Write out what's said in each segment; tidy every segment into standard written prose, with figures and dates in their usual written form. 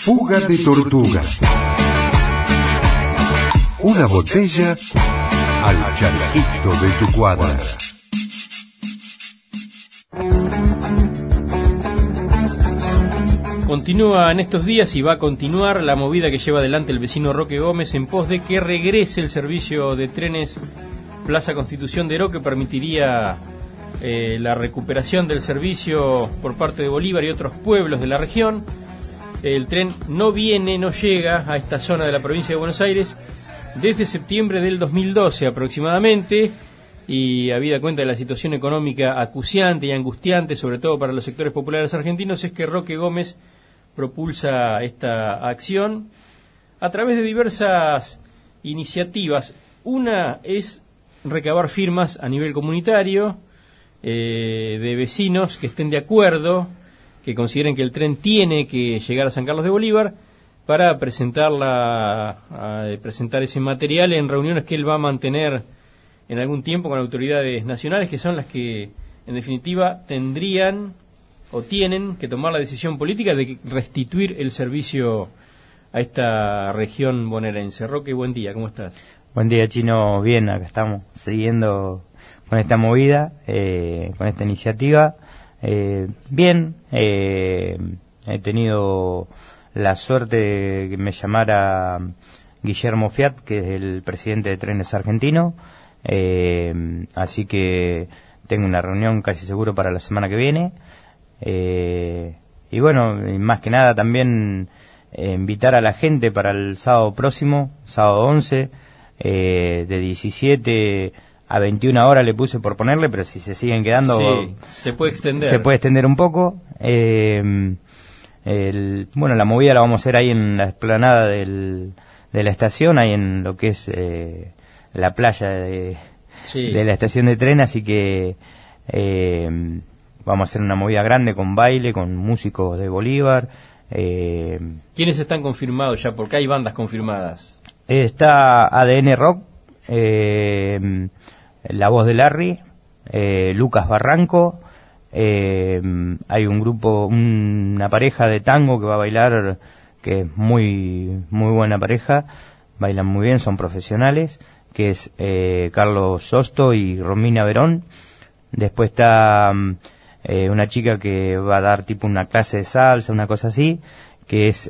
Fuga de tortuga. Una botella al charquito de tu cuadra. Continúa en estos días y va a continuar la movida que lleva adelante el vecino Roque Gómez en pos de que regrese el servicio de trenes Plaza Constitución de Heró, que permitiría la recuperación del servicio por parte de Bolívar y otros pueblos de la región. El tren no llega a esta zona de la provincia de Buenos Aires desde septiembre del 2012 aproximadamente, y habida cuenta de la situación económica acuciante y angustiante, sobre todo para los sectores populares argentinos, es que Roque Gómez propulsa esta acción a través de diversas iniciativas. Una es recabar firmas a nivel comunitario de vecinos que estén de acuerdo, que consideren que el tren tiene que llegar a San Carlos de Bolívar, para presentar ese material en reuniones que él va a mantener en algún tiempo con autoridades nacionales, que son las que en definitiva tendrían o tienen que tomar la decisión política de restituir el servicio a esta región bonaerense. Roque, buen día, ¿cómo estás? Buen día, Chino. Bien, acá estamos siguiendo con esta movida, con esta iniciativa. Bien, he tenido la suerte de que me llamara Guillermo Fiat, que es el presidente de Trenes Argentino, así que tengo una reunión casi seguro para la semana que viene, y bueno, más que nada también invitar a la gente para el sábado próximo, sábado 11, de 17 a 21 horas le puse por ponerle, pero si se siguen quedando... Sí, se puede extender. Se puede extender un poco. Bueno, la movida la vamos a hacer ahí en la explanada de la estación, ahí en lo que es la playa de la estación de tren, así que vamos a hacer una movida grande con baile, con músicos de Bolívar. ¿Quiénes están confirmados ya? Porque hay bandas confirmadas. Está ADN Rock, La Voz de Larry, Lucas Barranco, hay un grupo, una pareja de tango que va a bailar, que es muy buena pareja, bailan muy bien, son profesionales, que es Carlos Sosto y Romina Verón. Después está una chica que va a dar tipo una clase de salsa, una cosa así, que es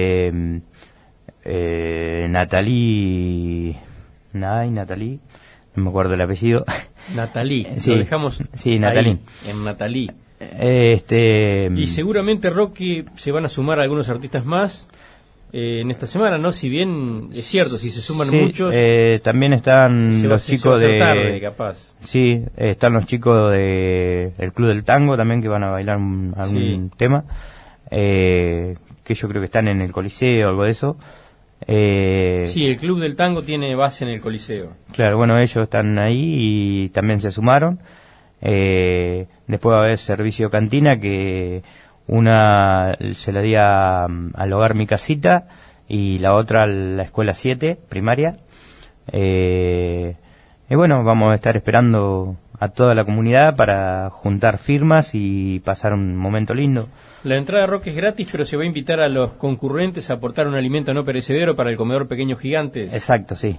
Natalie, no me acuerdo el apellido. Natalie, sí, lo dejamos Natalie. Ahí, en Natalie. Y seguramente, Rocky, se van a sumar algunos artistas más en esta semana, ¿no? Si bien es cierto, si se suman muchos, también están los chicos de tarde, capaz. Sí, están los chicos de el Club del Tango también, que van a bailar algún tema, que yo creo que están en el Coliseo o algo de eso. Sí, el Club del Tango tiene base en el Coliseo. Claro, bueno, ellos están ahí y también se sumaron. Después va a haber servicio cantina, que una se la di al hogar Mi Casita y la otra a la escuela 7 primaria. Y bueno, vamos a estar esperando a toda la comunidad para juntar firmas y pasar un momento lindo. La entrada, Roque, es gratis, pero se va a invitar a los concurrentes a aportar un alimento no perecedero para el comedor Pequeños Gigantes. Exacto, sí.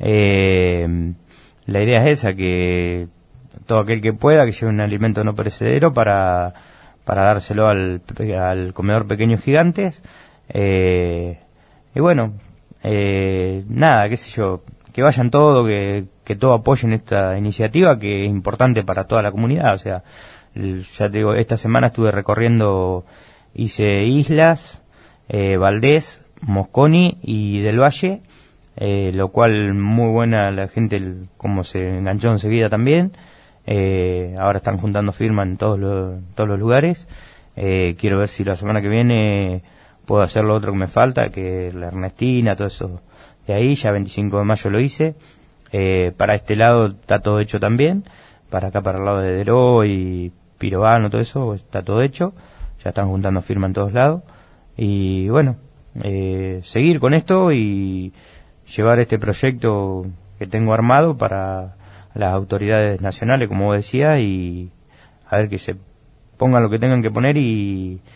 La idea es esa, que todo aquel que pueda, que lleve un alimento no perecedero para dárselo al comedor Pequeños Gigantes. Y bueno, nada, qué sé yo, que vayan todos, que todos apoyen esta iniciativa, que es importante para toda la comunidad. O sea, ya te digo, esta semana estuve recorriendo, hice Islas, Valdés, Mosconi y Del Valle, lo cual muy buena la gente, como se enganchó enseguida también. Ahora están juntando firmas en todos los lugares. Quiero ver si la semana que viene puedo hacer lo otro que me falta, que la Ernestina, todo eso de ahí. Ya 25 de mayo lo hice. Para este lado está todo hecho también. Para acá, para el lado de Deró y Pirovano, todo eso está todo hecho. Ya están juntando firmas en todos lados. Y bueno, seguir con esto y llevar este proyecto que tengo armado para las autoridades nacionales, como vos decías, y a ver que se pongan lo que tengan que poner y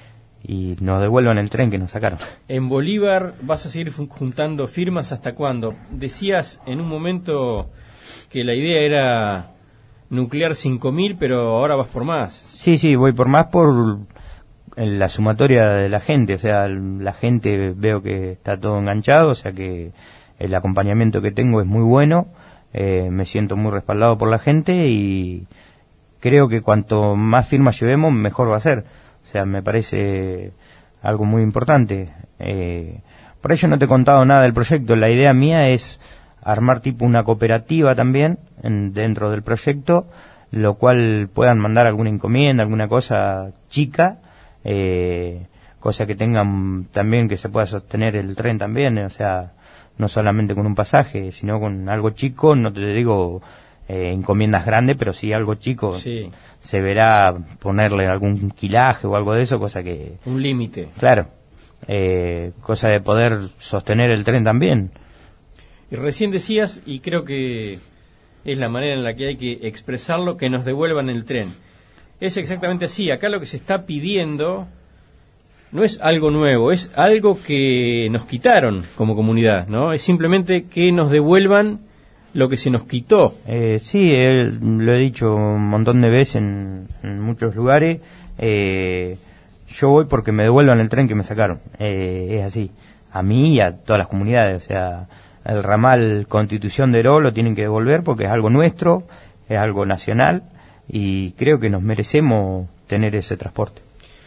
y nos devuelvan el tren que nos sacaron. En Bolívar vas a seguir juntando firmas ¿hasta cuándo? Decías en un momento que la idea era nuclear 5.000, pero ahora vas por más. Sí, voy por más por la sumatoria de la gente, o sea, la gente veo que está todo enganchado, o sea que el acompañamiento que tengo es muy bueno, me siento muy respaldado por la gente y creo que cuanto más firmas llevemos mejor va a ser, o sea, me parece algo muy importante. Por ello no te he contado nada del proyecto, la idea mía es armar tipo una cooperativa también dentro del proyecto, lo cual puedan mandar alguna encomienda, alguna cosa chica, cosa que tengan también que se pueda sostener el tren también, o sea, no solamente con un pasaje, sino con algo chico, no te digo encomiendas grandes, pero sí algo chico, sí. Se verá ponerle algún quilaje o algo de eso, cosa que... Un límite. Claro, cosa de poder sostener el tren también. Y recién decías, y creo que es la manera en la que hay que expresarlo, que nos devuelvan el tren. Es exactamente así. Acá lo que se está pidiendo no es algo nuevo, es algo que nos quitaron como comunidad, ¿no? Es simplemente que nos devuelvan lo que se nos quitó. Sí, lo he dicho un montón de veces en muchos lugares. Yo voy porque me devuelvan el tren que me sacaron. Es así. A mí y a todas las comunidades, o sea... El ramal Constitución de Heró lo tienen que devolver porque es algo nuestro, es algo nacional y creo que nos merecemos tener ese transporte.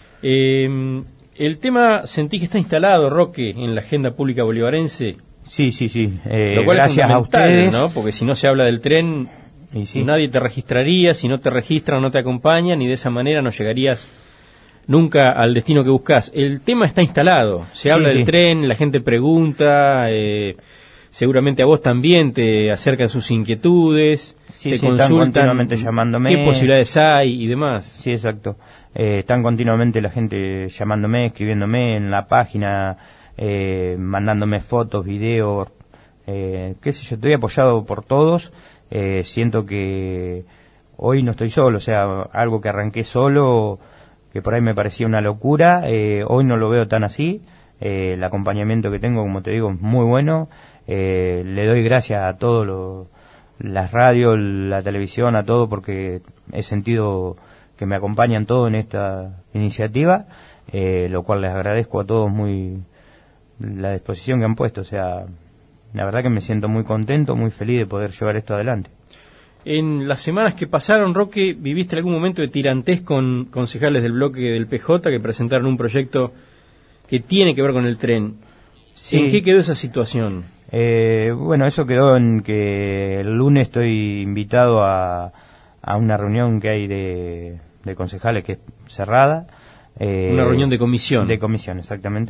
El tema sentí que está instalado, Roque, en la agenda pública bolivarense. Sí. Lo cual gracias es a ustedes, ¿no? Porque si no se habla del tren, sí. Nadie te registraría, si no te registran no te acompañan y de esa manera no llegarías nunca al destino que buscas. El tema está instalado, se habla del tren, la gente pregunta... seguramente a vos también te acercan sus inquietudes, te consultan están continuamente llamándome, qué posibilidades hay y demás. Sí, exacto. Están continuamente la gente llamándome, escribiéndome en la página, mandándome fotos, videos, qué sé yo, estoy apoyado por todos. Siento que hoy no estoy solo, o sea, algo que arranqué solo, que por ahí me parecía una locura, hoy no lo veo tan así. El acompañamiento que tengo, como te digo, es muy bueno. Le doy gracias a todos las radios, la televisión, a todo, porque he sentido que me acompañan todos en esta iniciativa, lo cual les agradezco a todos muy la disposición que han puesto. O sea, la verdad que me siento muy contento, muy feliz de poder llevar esto adelante. En las semanas que pasaron, Roque, ¿viviste algún momento de tirantez con concejales del bloque del PJ que presentaron un proyecto que tiene que ver con el tren? Sí. ¿En qué quedó esa situación? Bueno, eso quedó en que el lunes estoy invitado a una reunión que hay de concejales que es cerrada. Una reunión de comisión. De comisión, exactamente.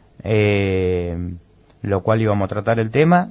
Lo cual íbamos a tratar el tema,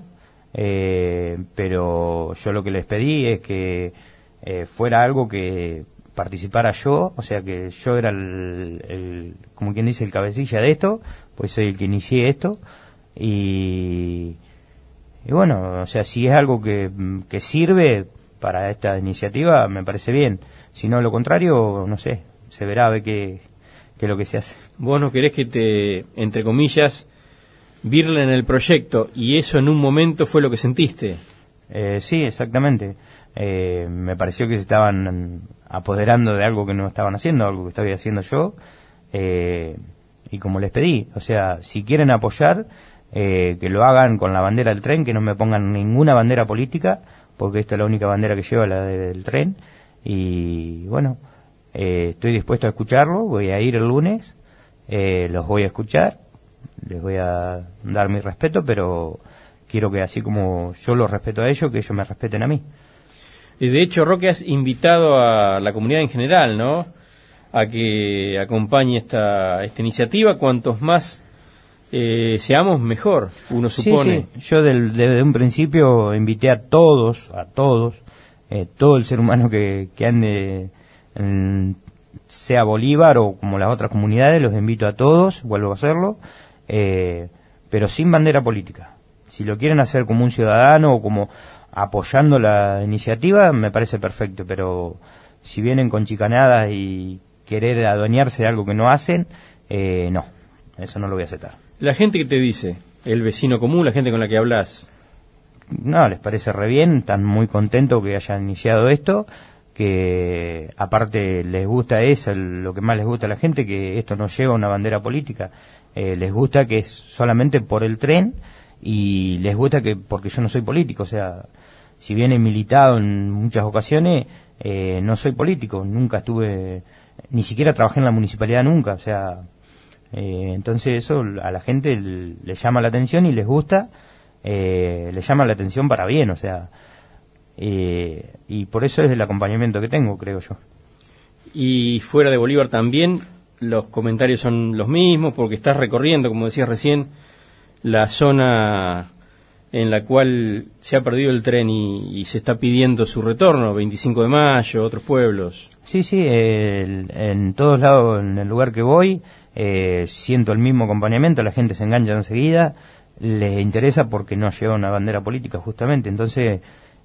pero yo lo que les pedí es que fuera algo que participara yo, o sea que yo era como quien dice, el cabecilla de esto, pues soy el que inicié esto. Y bueno, o sea, si es algo que sirve para esta iniciativa, me parece bien. Si no, lo contrario, no sé, se verá a ver qué es lo que se hace. Vos no querés que te, entre comillas, virlen el proyecto, y eso en un momento fue lo que sentiste. Sí, exactamente. Me pareció que se estaban apoderando de algo que no estaban haciendo, algo que estaba haciendo yo. Y como les pedí, o sea, si quieren apoyar... que lo hagan con la bandera del tren, que no me pongan ninguna bandera política, porque esta es la única bandera que lleva, la del tren. Y bueno, estoy dispuesto a escucharlo, voy a ir el lunes, los voy a escuchar, les voy a dar mi respeto, pero quiero que así como yo los respeto a ellos, que ellos me respeten a mí. De hecho, Roque, has invitado a la comunidad en general, ¿no?, a que acompañe esta iniciativa. Cuantos más seamos, mejor, uno supone. Sí. Yo desde un principio invité a todos, todo el ser humano que ande, sea Bolívar o como las otras comunidades, los invito a todos, vuelvo a hacerlo, pero sin bandera política. Si lo quieren hacer como un ciudadano o como apoyando la iniciativa, me parece perfecto, pero si vienen con chicanadas y querer adueñarse de algo que no hacen, no, eso no lo voy a aceptar. La gente que te dice, el vecino común, la gente con la que hablas. No, les parece re bien, están muy contentos que hayan iniciado esto, que aparte les gusta eso, lo que más les gusta a la gente, que esto no lleva una bandera política, les gusta que es solamente por el tren y les gusta que porque yo no soy político, o sea, si bien he militado en muchas ocasiones, no soy político, nunca estuve, ni siquiera trabajé en la municipalidad nunca, o sea, entonces eso a la gente le llama la atención y les gusta. Le llama la atención para bien, o sea, y por eso es el acompañamiento que tengo, creo yo. Y fuera de Bolívar también los comentarios son los mismos, porque estás recorriendo, como decías recién, la zona en la cual se ha perdido el tren y se está pidiendo su retorno, 25 de mayo, otros pueblos. Sí, en todos lados, en el lugar que voy, siento el mismo acompañamiento, la gente se engancha enseguida, les interesa porque no lleva una bandera política justamente, entonces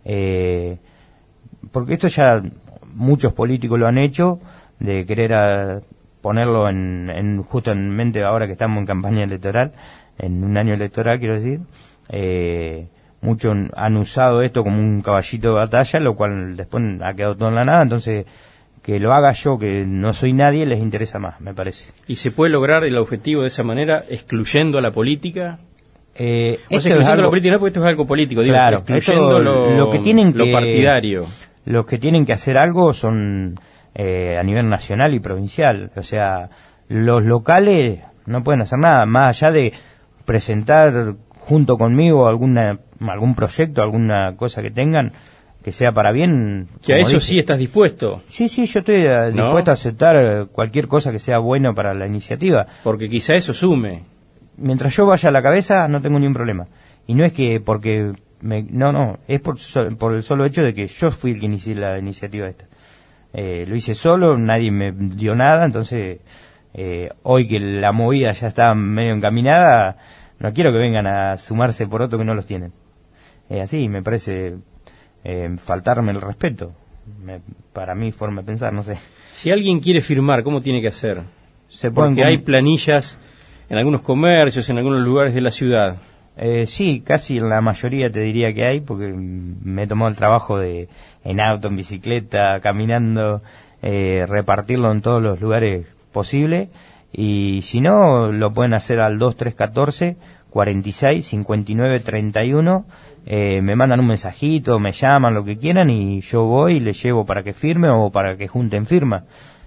porque esto ya muchos políticos lo han hecho, de querer ponerlo en justamente ahora que estamos en campaña electoral, en un año electoral quiero decir, muchos han usado esto como un caballito de batalla, lo cual después ha quedado todo en la nada, entonces que lo haga yo, que no soy nadie, les interesa más, me parece. ¿Y se puede lograr el objetivo de esa manera, excluyendo a la política? Excluyendo la política no, porque esto es algo político, digo, claro, excluyendo lo que tienen lo partidario. Los que tienen que hacer algo son a nivel nacional y provincial, o sea, los locales no pueden hacer nada, más allá de presentar junto conmigo algún proyecto, alguna cosa que tengan, que sea para bien. Que a eso sí estás dispuesto. Sí, yo estoy dispuesto a aceptar cualquier cosa que sea bueno para la iniciativa. Porque quizá eso sume. Mientras yo vaya a la cabeza no tengo ningún problema. Y no es que porque... no, es por el solo hecho de que yo fui el que inicié la iniciativa esta. Lo hice solo, nadie me dio nada, entonces hoy que la movida ya está medio encaminada, no quiero que vengan a sumarse por otro que no los tienen. Así me parece faltarme el respeto. Para mi forma de pensar, no sé. Si alguien quiere firmar, ¿cómo tiene que hacer? Porque hay planillas en algunos comercios, en algunos lugares de la ciudad. Sí, casi en la mayoría te diría que hay, porque me he tomado el trabajo de en auto, en bicicleta, caminando, repartirlo en todos los lugares posibles, y si no, lo pueden hacer al 2314 46 59 31, me mandan un mensajito, me llaman, lo que quieran, y yo voy y les llevo para que firme o para que junten firma.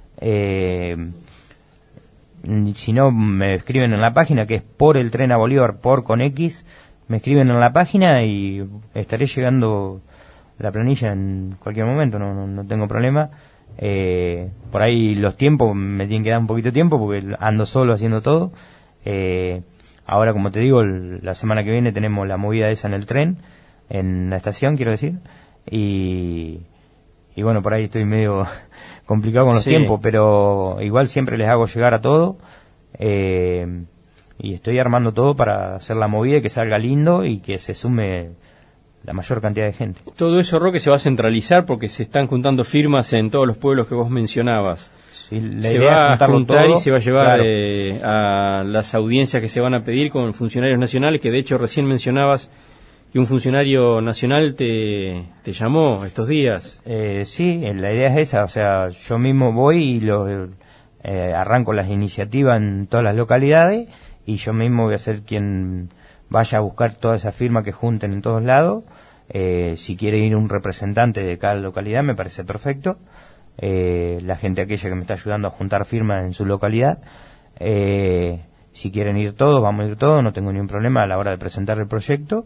Si no, me escriben en la página, que es por el tren a Bolívar, por con X, me escriben en la página y estaré llegando la planilla en cualquier momento, no tengo problema. Por ahí los tiempos, me tienen que dar un poquito de tiempo porque ando solo haciendo todo. Ahora, como te digo, la semana que viene tenemos la movida esa en el tren, en la estación, quiero decir, y bueno, por ahí estoy medio complicado con los tiempos, pero igual siempre les hago llegar a todo, y estoy armando todo para hacer la movida y que salga lindo y que se sume la mayor cantidad de gente. Todo eso, Roque, se va a centralizar porque se están juntando firmas en todos los pueblos que vos mencionabas. Sí, se va a juntar todo, y se va a llevar claro, a las audiencias que se van a pedir con funcionarios nacionales, que de hecho recién mencionabas que un funcionario nacional te llamó estos días. Sí, la idea es esa, o sea, yo mismo voy y arranco las iniciativas en todas las localidades y yo mismo voy a ser quien vaya a buscar toda esa firma que junten en todos lados. Si quiere ir un representante de cada localidad me parece perfecto. La gente aquella que me está ayudando a juntar firmas en su localidad. Si quieren ir todos, vamos a ir todos, no tengo ningún problema a la hora de presentar el proyecto.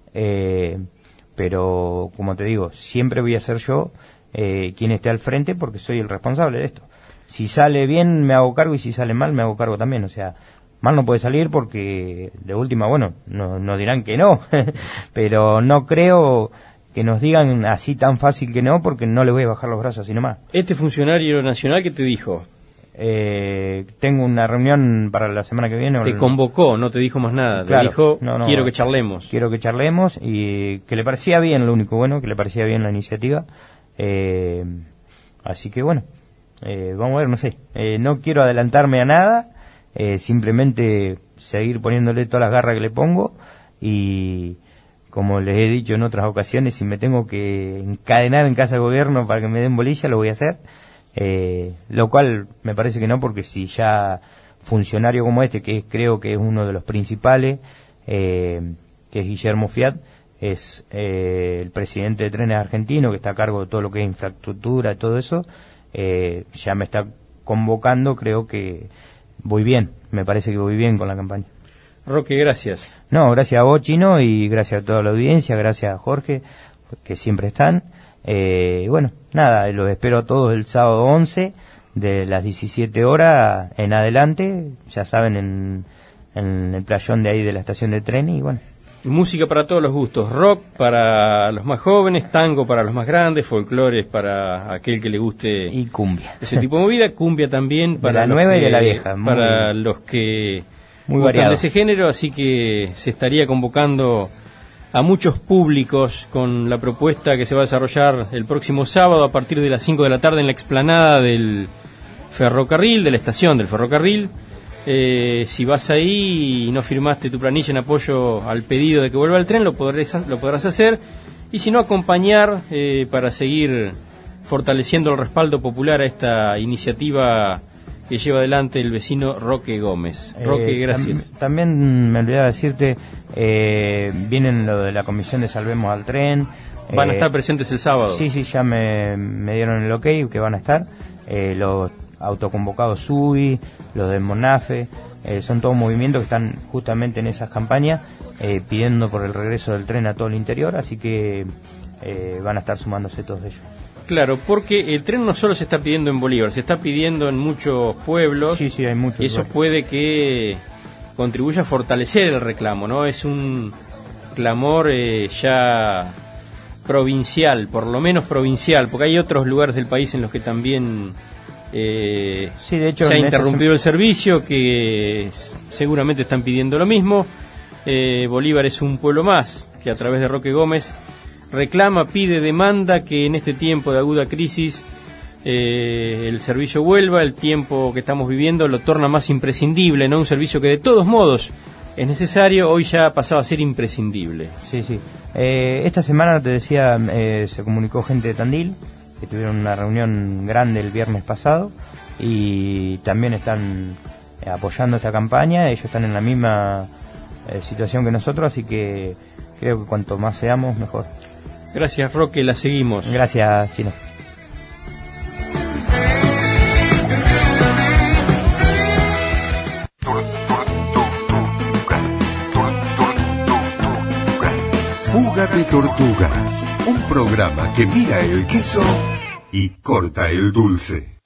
Pero como te digo, siempre voy a ser yo quien esté al frente porque soy el responsable de esto. Si sale bien me hago cargo y si sale mal me hago cargo también, o sea, mal no puede salir porque de última, bueno, no dirán que no, pero no creo que nos digan así tan fácil que no, porque no le voy a bajar los brazos así nomás. ¿Este funcionario nacional qué te dijo? Tengo una reunión para la semana que viene. Te convocó, no te dijo más nada, claro, te dijo, no, quiero que charlemos. Quiero que charlemos y que le parecía bien, lo único bueno, que le parecía bien la iniciativa. Así que bueno, vamos a ver, no sé, no quiero adelantarme a nada, simplemente seguir poniéndole todas las garras que le pongo, y como les he dicho en otras ocasiones, si me tengo que encadenar en casa de gobierno para que me den bolilla, lo voy a hacer, lo cual me parece que no, porque si ya funcionario como este, que creo que es uno de los principales, que es Guillermo Fiat, es el presidente de Trenes Argentino, que está a cargo de todo lo que es infraestructura y todo eso, ya me está convocando. Creo que voy bien, me parece que voy bien con la campaña. Roque, gracias. No, gracias a vos, Chino, y gracias a toda la audiencia, gracias a Jorge, que siempre están. Bueno, nada, los espero a todos el sábado 11, de las 17 horas en adelante, ya saben, en el playón de ahí de la estación de tren, y bueno. Música para todos los gustos, rock para los más jóvenes, tango para los más grandes, folclores para aquel que le guste. Y cumbia. Ese tipo de movida, cumbia también para de la nueva que, y de la vieja. Para los que muy gustan variado de ese género, así que se estaría convocando a muchos públicos con la propuesta que se va a desarrollar el próximo sábado a partir de las 5 de la tarde en la explanada del ferrocarril, de la estación del ferrocarril. Si vas ahí y no firmaste tu planilla en apoyo al pedido de que vuelva el tren, lo podrás hacer, y si no, acompañar para seguir fortaleciendo el respaldo popular a esta iniciativa que lleva adelante el vecino Roque Gómez. Roque, gracias. También me olvidaba decirte, vienen lo de la comisión de Salvemos al Tren. ¿Van a estar presentes el sábado? Sí, ya me dieron el ok que van a estar. Los autoconvocados SUBI, los de MONAFE, son todos movimientos que están justamente en esas campañas, pidiendo por el regreso del tren a todo el interior, así que van a estar sumándose todos ellos. Claro, porque el tren no solo se está pidiendo en Bolívar, se está pidiendo en muchos pueblos. Sí, hay muchos. Y eso puede que contribuya a fortalecer el reclamo, ¿no? Es un clamor ya provincial, por lo menos provincial, porque hay otros lugares del país en los que también de hecho, se ha interrumpido el servicio, que seguramente están pidiendo lo mismo. Bolívar es un pueblo más que a través de Roque Gómez reclama, pide, demanda que en este tiempo de aguda crisis el servicio vuelva. El tiempo que estamos viviendo lo torna más imprescindible, ¿no? Un servicio que de todos modos es necesario, hoy ya ha pasado a ser imprescindible. Sí. Esta semana, te decía, se comunicó gente de Tandil, que tuvieron una reunión grande el viernes pasado, y también están apoyando esta campaña. Ellos están en la misma situación que nosotros, así que creo que cuanto más seamos, mejor. Gracias, Roque, la seguimos. Gracias, Chino. Fuga de Tortugas, un programa que mira el queso y corta el dulce.